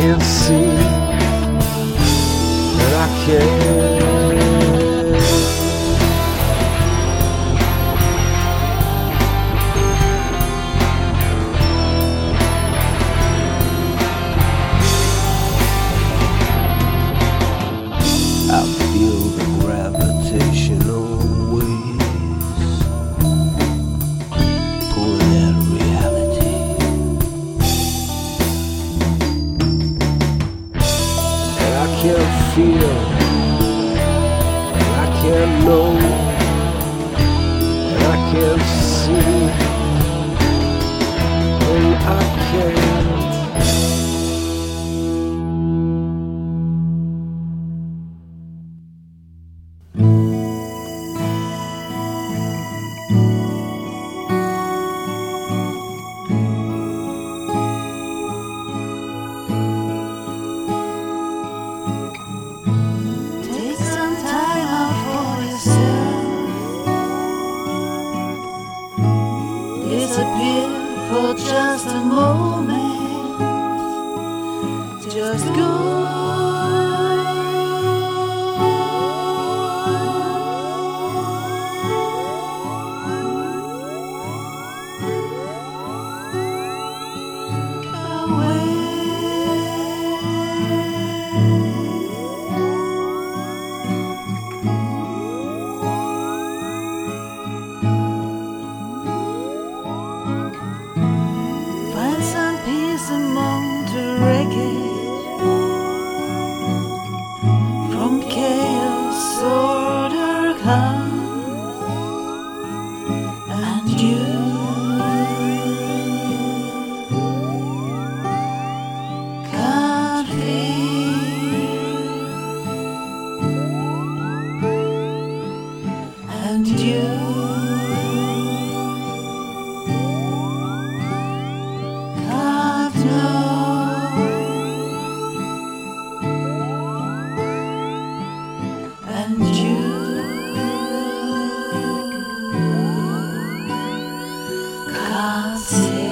can't see, and I can't. I feel the gravitational waves pulling at reality, and I can't feel, and I can't know, and I can't see, and I can't. Take some time out for yourself. Disappear for just a moment. Just go. Find some peace among the wreckage. From chaos order comes, and you can't feel, and you can't know, and you can't see.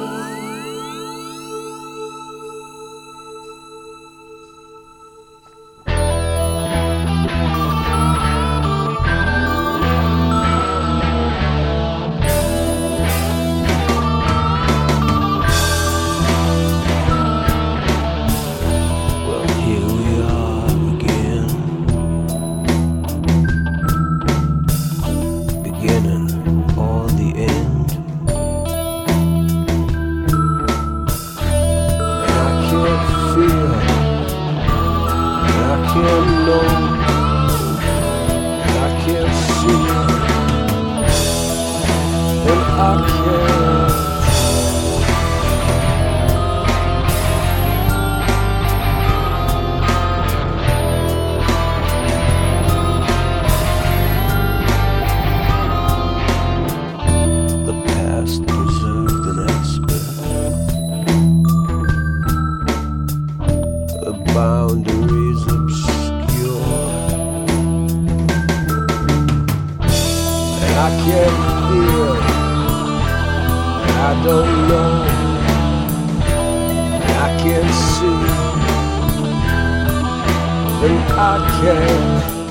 Well, here we are again, beginning or the end. And I can't feel, and I can't know, and I can't see, and I can't. The past preserved an aspect, the boundaries obscure, and I can't feel, and I don't know, and I can't see, and I can't.